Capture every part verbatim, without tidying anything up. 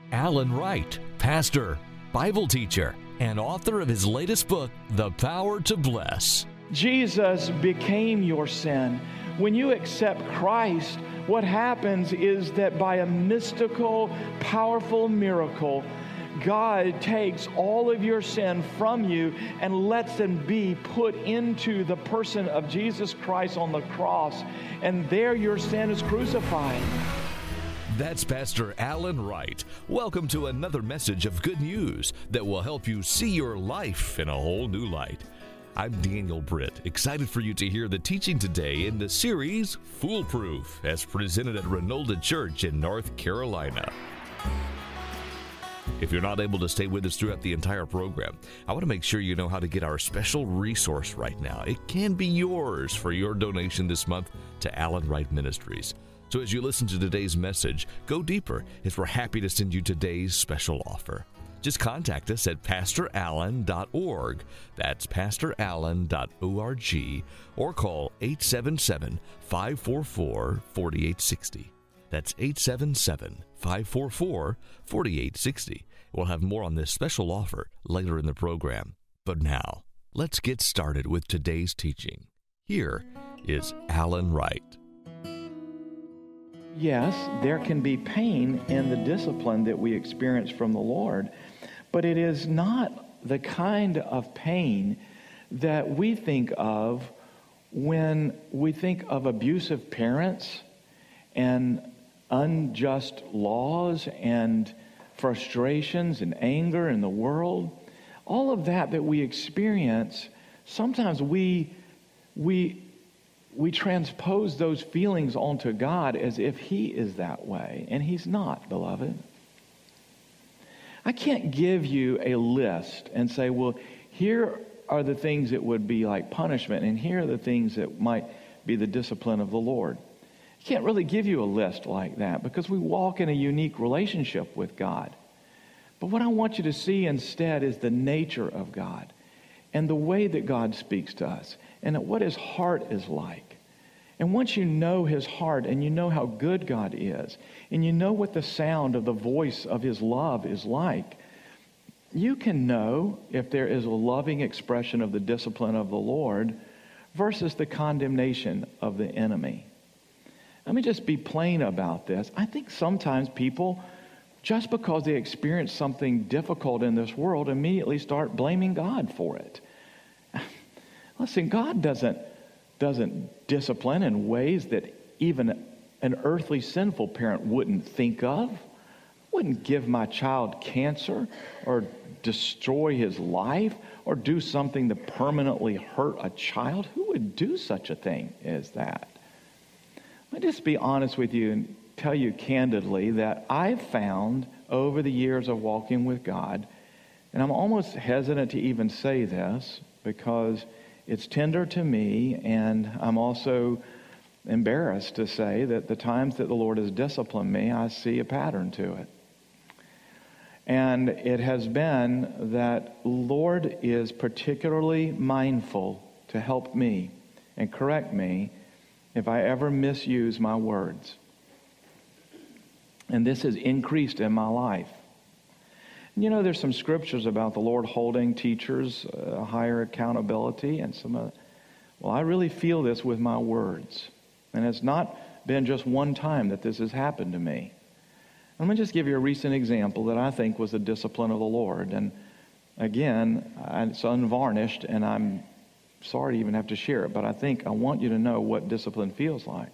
Alan Wright, pastor, Bible teacher, and author of his latest book, The Power to Bless. Jesus became your sin. When you accept Christ, what happens is that by a mystical, powerful miracle, God takes all of your sin from you and lets them be put into the person of Jesus Christ on the cross. And there your sin is crucified. That's Pastor Alan Wright. Welcome to another message of good news that will help you see your life in a whole new light. I'm Daniel Britt, excited for you to hear the teaching today in the series Foolproof, as presented at Renolda Church in North Carolina. If you're not able to stay with us throughout the entire program, I want to make sure you know how to get our special resource right now. It can be yours for your donation this month to Alan Wright Ministries. So as you listen to today's message, go deeper, as we're happy to send you today's special offer. Just contact us at pastor allen dot org. That's pastor allen dot org, or call eight seven seven, five four four, four eight six zero. That's eight seven seven, five four four, four eight six zero. We'll have more on this special offer later in the program. But now, let's get started with today's teaching. Here is Alan Wright. Yes, there can be pain in the discipline that we experience from the Lord, but it is not the kind of pain that we think of when we think of abusive parents and unjust laws and frustrations and anger in the world. All of that that we experience, sometimes we we we transpose those feelings onto God as if He is that way, and He's not, beloved. I can't give you a list and say, well, here are the things that would be like punishment, and here are the things that might be the discipline of the Lord. I can't really give you a list like that because we walk in a unique relationship with God. But what I want you to see instead is the nature of God and the way that God speaks to us and what His heart is like. And once you know His heart and you know how good God is and you know what the sound of the voice of His love is like, you can know if there is a loving expression of the discipline of the Lord versus the condemnation of the enemy. Let me just be plain about this. I think sometimes people, just because they experience something difficult in this world, immediately start blaming God for it. Listen, God doesn't, doesn't discipline in ways that even an earthly sinful parent wouldn't think of. Wouldn't give my child cancer or destroy his life or do something to permanently hurt a child. Who would do such a thing as that? Let me just be honest with you and tell you candidly that I've found over the years of walking with God, and I'm almost hesitant to even say this because it's tender to me, and I'm also embarrassed to say that the times that the Lord has disciplined me, I see a pattern to it. And it has been that Lord is particularly mindful to help me and correct me if I ever misuse my words. And this has increased in my life. And you know, there's some scriptures about the Lord holding teachers uh, higher accountability and some uh, well, I really feel this with my words. And it's not been just one time that this has happened to me. Let me just give you a recent example that I think was the discipline of the Lord. And again, it's unvarnished, and I'm sorry to even have to share it, but I think I want you to know what discipline feels like.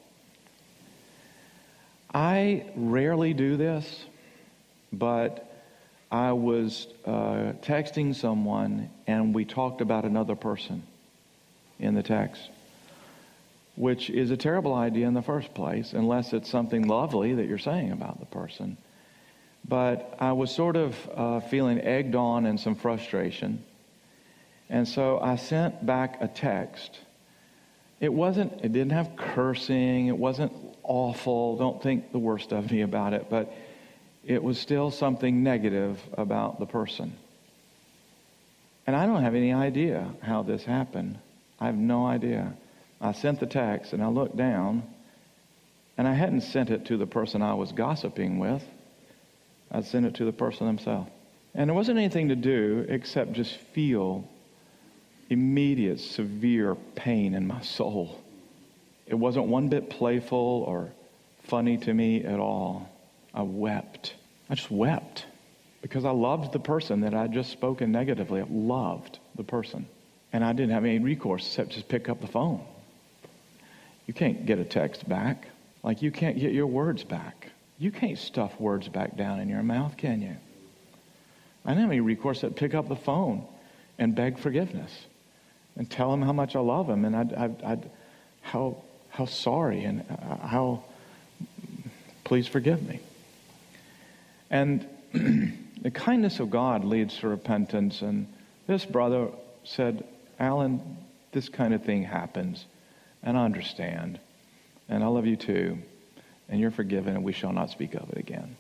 I rarely do this, but I was uh, texting someone, and we talked about another person in the text, which is a terrible idea in the first place, unless it's something lovely that you're saying about the person. But I was sort of uh, feeling egged on and some frustration. And so I sent back a text. It wasn't, it didn't have cursing. It wasn't awful. Don't think the worst of me about it. But it was still something negative about the person. And I don't have any idea how this happened. I have no idea. I sent the text and I looked down, and I hadn't sent it to the person I was gossiping with. I'd send it to the person themselves. And there wasn't anything to do except just feel immediate, severe pain in my soul. It wasn't one bit playful or funny to me at all. I wept. I just wept because I loved the person that I'd just spoken negatively. I loved the person. And I didn't have any recourse except just pick up the phone. You can't get a text back. Like you can't get your words back. You can't stuff words back down in your mouth, can you? I didn't have any recourse except pick up the phone and beg forgiveness and tell him how much I love him and I'd, I'd, I'd, how how sorry and how please forgive me. And the kindness of God leads to repentance. And this brother said, Alan, this kind of thing happens, and I understand, and I love you too, and you're forgiven, and we shall not speak of it again.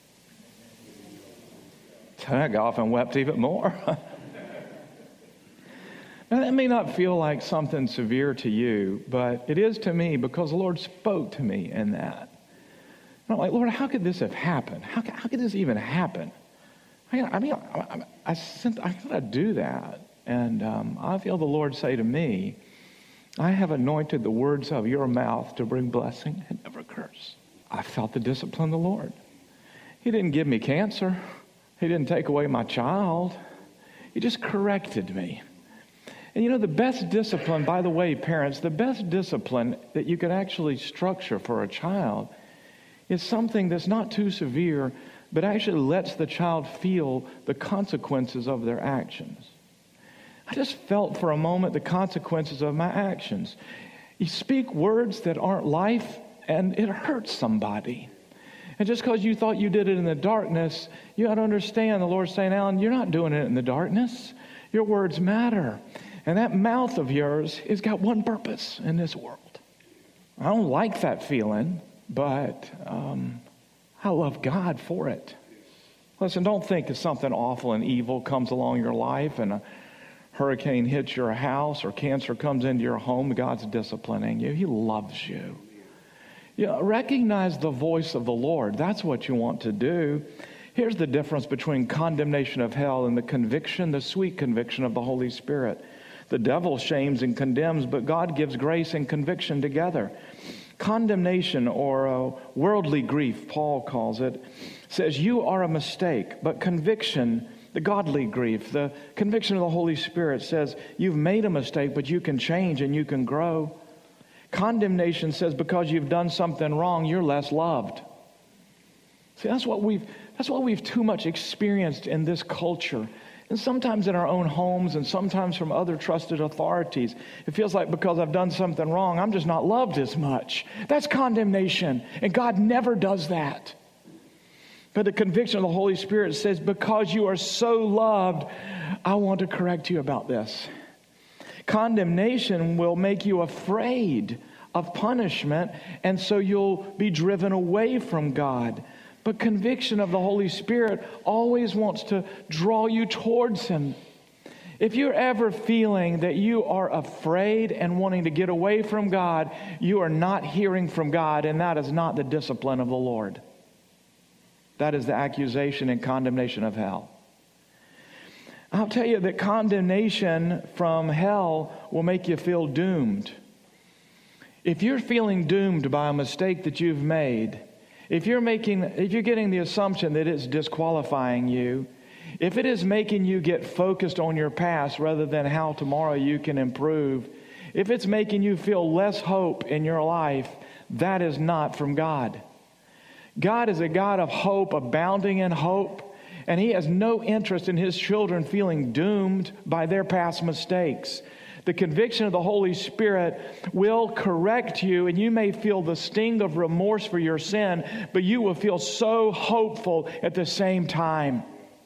So I got off and wept even more. Now, that may not feel like something severe to you, but it is to me because the Lord spoke to me in that. And I'm like, Lord, how could this have happened? How, how could this even happen? I, I mean, I, I, I, sent, I gotta do that. And um, I feel the Lord say to me, I have anointed the words of your mouth to bring blessing and never curse. I felt the discipline of the Lord. He didn't give me cancer. He didn't take away my child. He just corrected me. And you know, the best discipline, by the way, parents, the best discipline that you could actually structure for a child is something that's not too severe, but actually lets the child feel the consequences of their actions. I just felt for a moment the consequences of my actions. You speak words that aren't life, and it hurts somebody. And just because you thought you did it in the darkness, you ought to understand the Lord's saying, Alan, you're not doing it in the darkness. Your words matter. And that mouth of yours has got one purpose in this world. I don't like that feeling, but um, I love God for it. Listen, don't think that something awful and evil comes along your life and a hurricane hits your house or cancer comes into your home. God's disciplining you. He loves you. You know, recognize the voice of the Lord. That's what you want to do. Here's the difference between condemnation of hell and the conviction, the sweet conviction of the Holy Spirit. The devil shames and condemns, but God gives grace and conviction together. Condemnation, or uh, worldly grief, Paul calls it, says you are a mistake. But conviction, the godly grief, the conviction of the Holy Spirit says you've made a mistake, but you can change and you can grow. Condemnation says because you've done something wrong, you're less loved. See, that's what we've that's what we've too much experienced in this culture. And sometimes in our own homes and sometimes from other trusted authorities. It feels like because I've done something wrong, I'm just not loved as much. That's condemnation. And God never does that. But the conviction of the Holy Spirit says, because you are so loved, I want to correct you about this. Condemnation will make you afraid of punishment, and so you'll be driven away from God. But conviction of the Holy Spirit always wants to draw you towards Him. If you're ever feeling that you are afraid and wanting to get away from God, you are not hearing from God, and that is not the discipline of the Lord. That is the accusation and condemnation of hell. I'll tell you that condemnation from hell will make you feel doomed. If you're feeling doomed by a mistake that you've made, If you're making, if you're getting the assumption that it's disqualifying you, if it is making you get focused on your past rather than how tomorrow you can improve, if it's making you feel less hope in your life, that is not from God. God is a God of hope, abounding in hope, and He has no interest in His children feeling doomed by their past mistakes. The conviction of the Holy Spirit will correct you, and you may feel the sting of remorse for your sin, but you will feel so hopeful at the same time.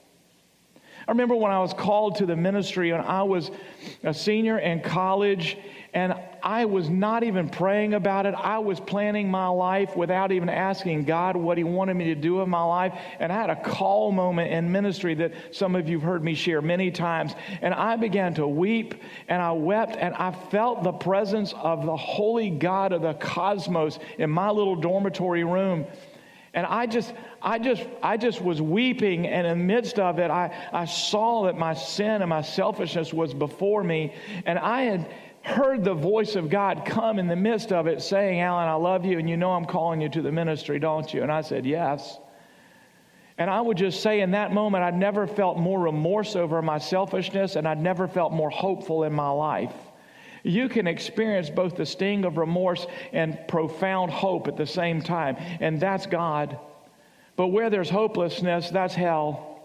I remember when I was called to the ministry and I was a senior in college, and I was not even praying about it. I was planning my life without even asking God what He wanted me to do in my life. And I had a call moment in ministry that some of you have heard me share many times. And I began to weep, and I wept, and I felt the presence of the holy God of the cosmos in my little dormitory room. And I just, I just, I just was weeping, and in the midst of it, I, I saw that my sin and my selfishness was before me, and I had heard the voice of God come in the midst of it saying, Alan, I love you, and you know I'm calling you to the ministry, don't you? And I said, yes. And I would just say in that moment, I'd never felt more remorse over my selfishness, and I'd never felt more hopeful in my life. You can experience both the sting of remorse and profound hope at the same time, and that's God. But where there's hopelessness, that's hell.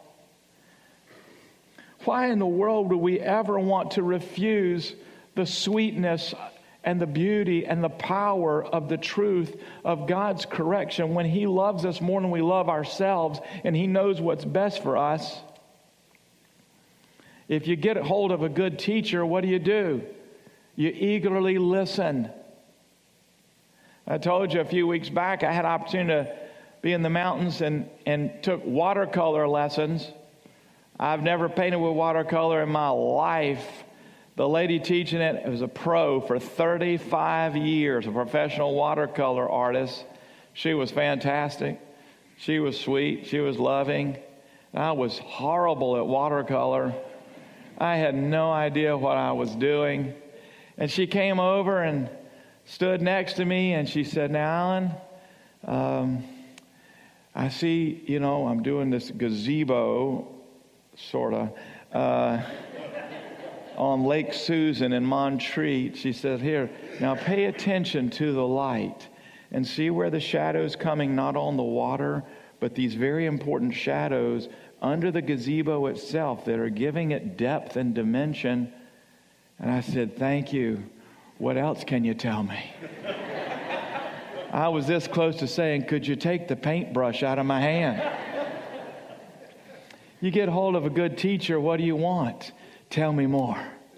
Why in the world would we ever want to refuse the sweetness and the beauty and the power of the truth of God's correction when He loves us more than we love ourselves, and He knows what's best for us? If you get a hold of a good teacher, what do you do? You eagerly listen. I told you a few weeks back I had an opportunity to be in the mountains and, and took watercolor lessons. I've never painted with watercolor in my life. The lady teaching it was a pro for thirty-five years, a professional watercolor artist. She was fantastic. She was sweet. She was loving. I was horrible at watercolor. I had no idea what I was doing. And she came over and stood next to me, and she said, now, Alan, um, I see, you know, I'm doing this gazebo, sort of, uh, on Lake Susan in Montreat. She said, here, now pay attention to the light and see where the shadow's coming, not on the water, but these very important shadows under the gazebo itself that are giving it depth and dimension. And I said, thank you. What else can you tell me? I was this close to saying, could you take the paintbrush out of my hand? You get hold of a good teacher, what do you want? Tell me more.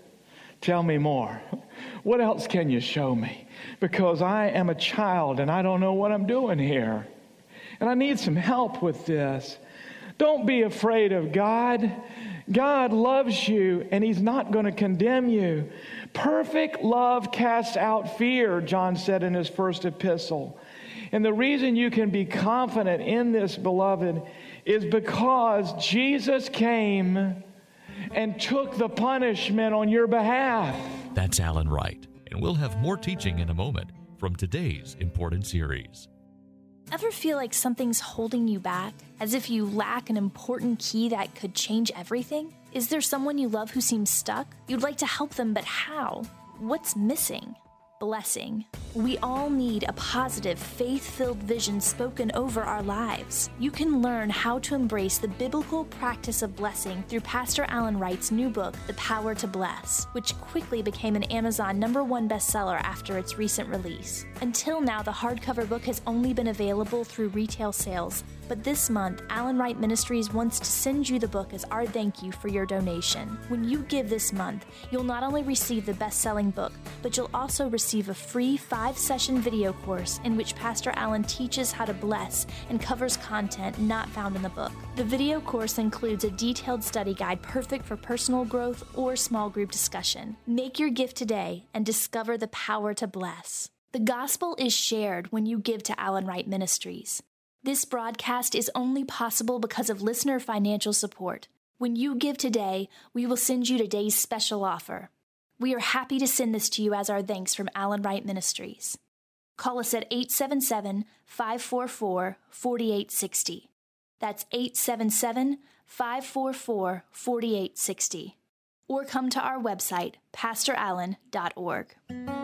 Tell me more. What else can you show me? Because I am a child and I don't know what I'm doing here. And I need some help with this. Don't be afraid of God. God loves you, and He's not going to condemn you. Perfect love casts out fear, John said in his first epistle. And the reason you can be confident in this, beloved, is because Jesus came and took the punishment on your behalf. That's Alan Wright, and we'll have more teaching in a moment from today's important series. Ever feel like something's holding you back? As if you lack an important key that could change everything? Is there someone you love who seems stuck? You'd like to help them, but how? What's missing? Blessing. We all need a positive, faith-filled vision spoken over our lives. You can learn how to embrace the biblical practice of blessing through Pastor Alan Wright's new book, The Power to Bless, which quickly became an Amazon number one bestseller after its recent release. Until now, the hardcover book has only been available through retail sales, but this month, Alan Wright Ministries wants to send you the book as our thank you for your donation. When you give this month, you'll not only receive the best-selling book, but you'll also receive a free five-session video course in which Pastor Alan teaches how to bless and covers content not found in the book. The video course includes a detailed study guide perfect for personal growth or small group discussion. Make your gift today and discover the power to bless. The gospel is shared when you give to Alan Wright Ministries. This broadcast is only possible because of listener financial support. When you give today, we will send you today's special offer. We are happy to send this to you as our thanks from Alan Wright Ministries. Call us at eight seven seven, five four four, four eight six zero. That's eight seven seven, five four four, four eight six zero. Or come to our website, pastor allen dot org.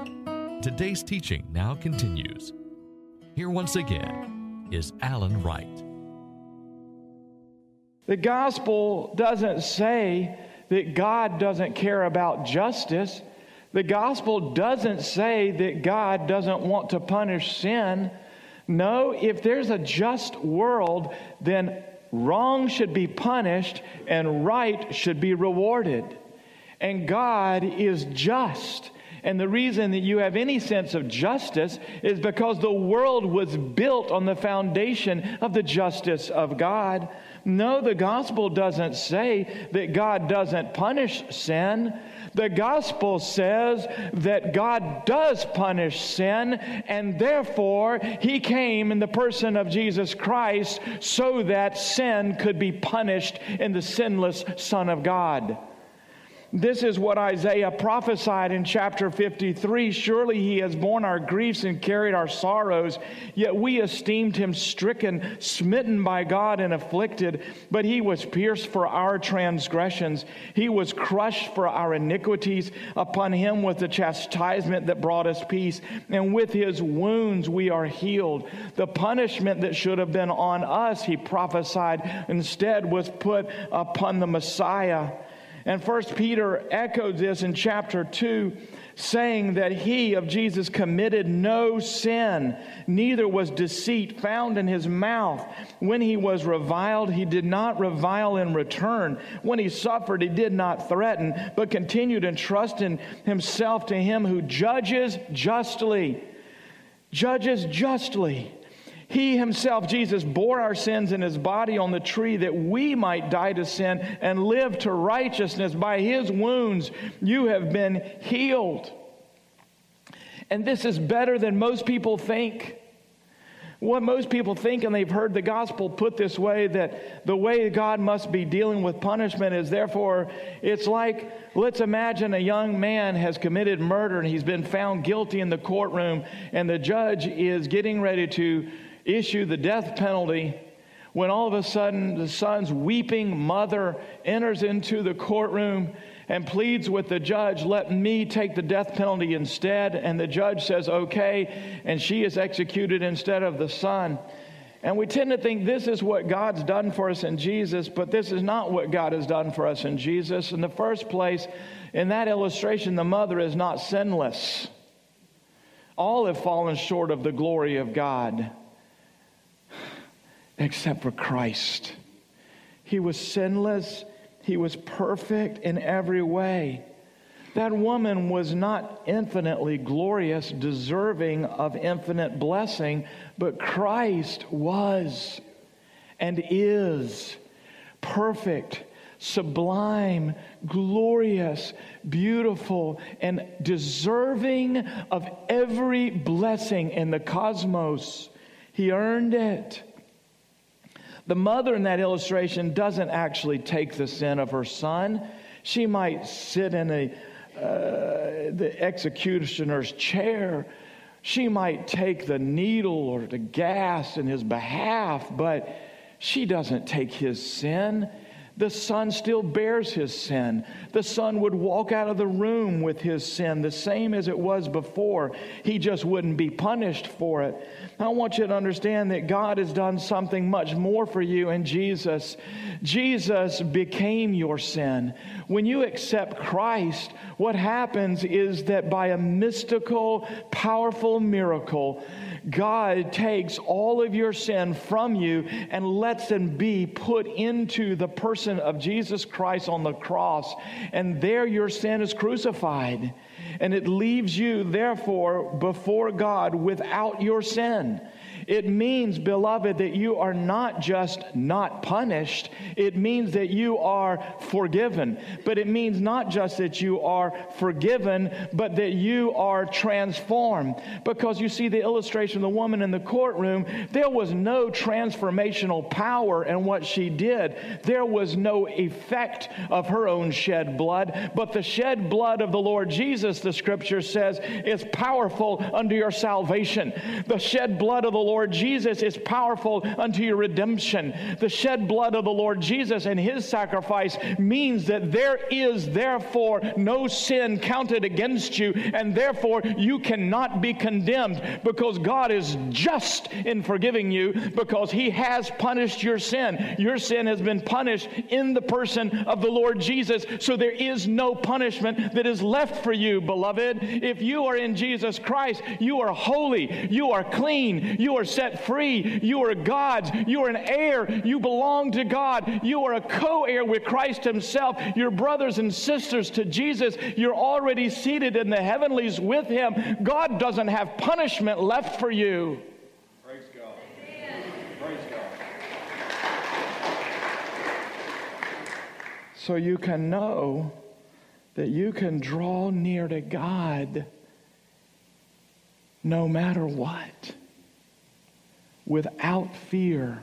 Today's teaching now continues. Here once again is Alan Wright. The gospel doesn't say that God doesn't care about justice. The gospel doesn't say that God doesn't want to punish sin. No, if there's a just world, then wrong should be punished and right should be rewarded. And God is just. And the reason that you have any sense of justice is because the world was built on the foundation of the justice of God. No, the gospel doesn't say that God doesn't punish sin. The gospel says that God does punish sin, and therefore He came in the person of Jesus Christ so that sin could be punished in the sinless Son of God. This is what Isaiah prophesied in chapter fifty-three. Surely He has borne our griefs and carried our sorrows, yet we esteemed Him stricken, smitten by God, and afflicted. But He was pierced for our transgressions. He was crushed for our iniquities. Upon Him was the chastisement that brought us peace, and with His wounds we are healed. The punishment that should have been on us, He prophesied, instead was put upon the Messiah. And First Peter echoed this in chapter two, saying that He, of Jesus, committed no sin, neither was deceit found in His mouth. When He was reviled, He did not revile in return. When He suffered, He did not threaten, but continued entrusting Himself to Him who judges justly. Judges justly. He Himself, Jesus, bore our sins in His body on the tree that we might die to sin and live to righteousness. By His wounds you have been healed. And this is better than most people think. What most people think, and they've heard the gospel put this way, that the way God must be dealing with punishment is therefore, it's like, let's imagine a young man has committed murder and he's been found guilty in the courtroom, and the judge is getting ready to issue the death penalty, when all of a sudden the son's weeping mother enters into the courtroom and pleads with the judge, let me take the death penalty instead. And the judge says, okay, and she is executed instead of the son. And we tend to think this is what God's done for us in Jesus, but this is not what God has done for us in Jesus. In the first place, in that illustration, the mother is not sinless. All have fallen short of the glory of God, except for Christ. He was sinless. He was perfect in every way. That woman was not infinitely glorious, deserving of infinite blessing, but Christ was and is perfect, sublime, glorious, beautiful, and deserving of every blessing in the cosmos. He earned it. The mother in that illustration doesn't actually take the sin of her son. She might sit in a uh, the executioner's chair. She might take the needle or the gas in his behalf, but she doesn't take his sin. The son still bears his sin. The son would walk out of the room with his sin, the same as it was before. He just wouldn't be punished for it. I want you to understand that God has done something much more for you in Jesus. Jesus became your sin. When you accept Christ, what happens is that by a mystical, powerful miracle, God takes all of your sin from you and lets them be put into the person of Jesus Christ on the cross. And there your sin is crucified. And it leaves you, therefore, before God without your sin. It means, beloved, that you are not just not punished. It means that you are forgiven. But it means not just that you are forgiven, but that you are transformed. Because you see the illustration of the woman in the courtroom, there was no transformational power in what she did. There was no effect of her own shed blood. But the shed blood of the Lord Jesus, the Scripture says, is powerful unto your salvation. The shed blood of the Lord Jesus is powerful unto your redemption. The shed blood of the Lord Jesus and His sacrifice means that there is therefore no sin counted against you, and therefore you cannot be condemned, because God is just in forgiving you, because He has punished your sin. Your sin has been punished in the person of the Lord Jesus, so there is no punishment that is left for you, beloved. If you are in Jesus Christ, you are holy, you are clean, you are are set free. You are God's. You are an heir. You belong to God. You are a co-heir with Christ himself. You're brothers and sisters to Jesus. You're already seated in the heavenlies with him. God doesn't have punishment left for you. Praise God. Praise God. So you can know that you can draw near to God no matter what, without fear.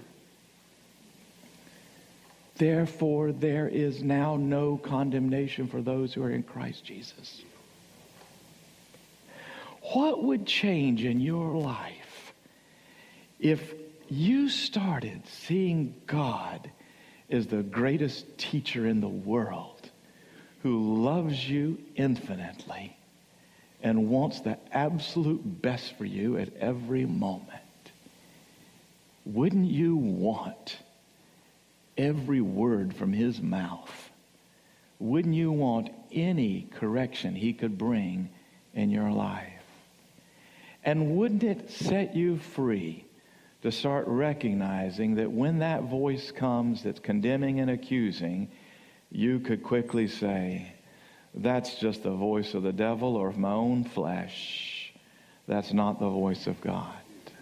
Therefore, there is now no condemnation for those who are in Christ Jesus. What would change in your life if you started seeing God as the greatest teacher in the world, who loves you infinitely and wants the absolute best for you at every moment? Wouldn't you want every word from his mouth? Wouldn't you want any correction he could bring in your life? And wouldn't it set you free to start recognizing that when that voice comes that's condemning and accusing, you could quickly say, that's just the voice of the devil or of my own flesh. That's not the voice of God.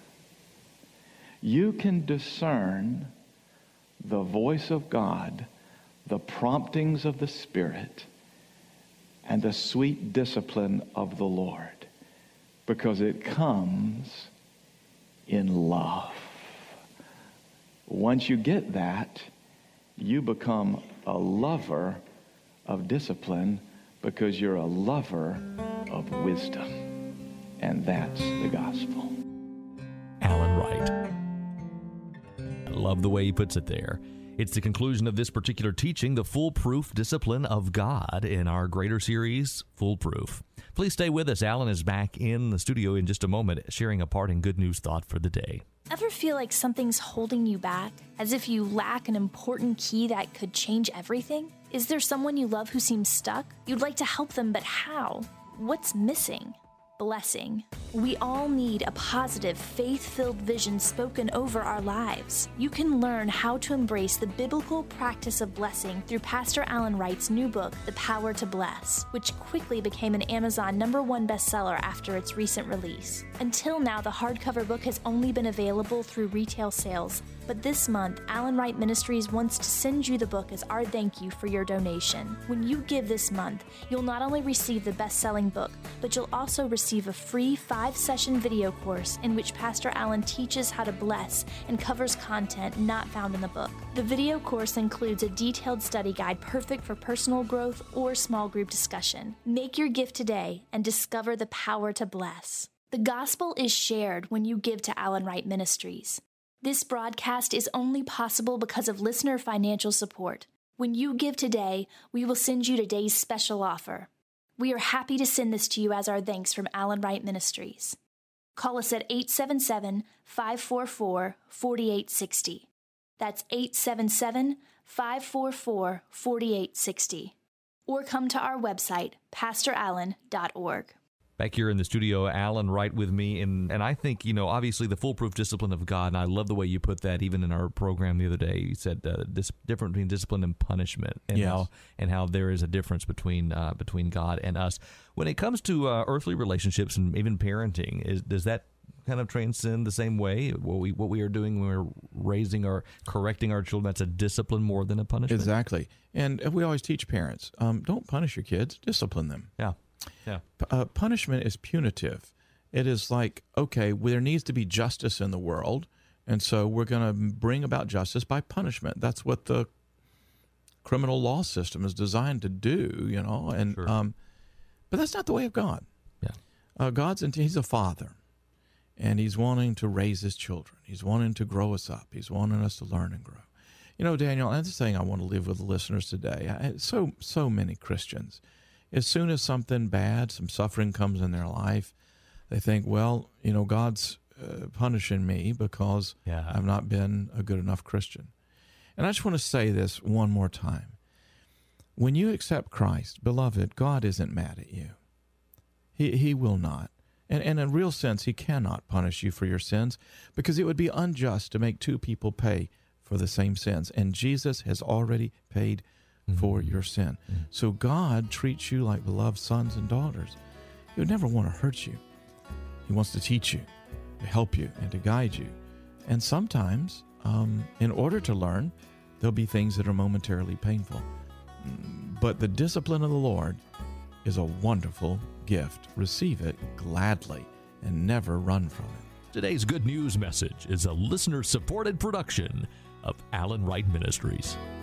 You can discern the voice of God, the promptings of the Spirit, and the sweet discipline of the Lord, because it comes in love. Once you get that, you become a lover of discipline because you're a lover of wisdom. And that's the gospel. Alan Wright. I love the way he puts it there. It's the conclusion of this particular teaching, the Foolproof Discipline of God, in our greater series, Foolproof. Please stay with us. Alan is back in the studio in just a moment, sharing a parting good news thought for the day. Ever feel like something's holding you back, as if you lack an important key that could change everything? Is there someone you love who seems stuck? You'd like to help them, but how? What's missing? Blessing. We all need a positive, faith-filled vision spoken over our lives. You can learn how to embrace the biblical practice of blessing through Pastor Alan Wright's new book, The Power to Bless, which quickly became an Amazon number one bestseller after its recent release. Until now, the hardcover book has only been available through retail sales, but this month, Alan Wright Ministries wants to send you the book as our thank you for your donation. When you give this month, you'll not only receive the best-selling book, but you'll also receive a free five-session video course in which Pastor Alan teaches how to bless and covers content not found in the book. The video course includes a detailed study guide perfect for personal growth or small group discussion. Make your gift today and discover the power to bless. The gospel is shared when you give to Alan Wright Ministries. This broadcast is only possible because of listener financial support. When you give today, we will send you today's special offer. We are happy to send this to you as our thanks from Alan Wright Ministries. Call us at eight seven seven, five four four, four eight six zero. That's eight seven seven, five four four, four eight six zero. Or come to our website, pastor allen dot org. Back here in the studio, Alan Wright with me, and, and I think, you know, obviously the foolproof discipline of God, and I love the way you put that even in our program the other day. You said uh, this difference between discipline and punishment, and yes. how and how there is a difference between uh, between God and us. When it comes to uh, earthly relationships and even parenting, is, does that kind of transcend the same way? What we what we are doing when we're raising or correcting our children, that's a discipline more than a punishment? Exactly. And we always teach parents, um, don't punish your kids, discipline them. Yeah. Yeah. Uh, punishment is punitive. It is like, okay, well, there needs to be justice in the world, and so we're going to bring about justice by punishment. That's what the criminal law system is designed to do, you know. And Sure. um, but that's not the way of God. Yeah. Uh, God's He's a father, and He's wanting to raise His children. He's wanting to grow us up. He's wanting us to learn and grow. You know, Daniel, that's the thing I want to leave with the listeners today. I, so so many Christians, as soon as something bad, some suffering comes in their life, they think, well, you know, God's uh, punishing me because Yeah. I've not been a good enough Christian. And I just want to say this one more time. When you accept Christ, beloved, God isn't mad at you. He He will not. And, and in a real sense, he cannot punish you for your sins because it would be unjust to make two people pay for the same sins. And Jesus has already paid mm-hmm. for your sin. Mm-hmm. So God treats you like beloved sons and daughters. He would never want to hurt you. He wants to teach you, to help you, and to guide you. And sometimes, um, in order to learn, there'll be things that are momentarily painful. But the discipline of the Lord is a wonderful gift. Receive it gladly and never run from it. Today's Good News message is a listener-supported production of Alan Wright Ministries.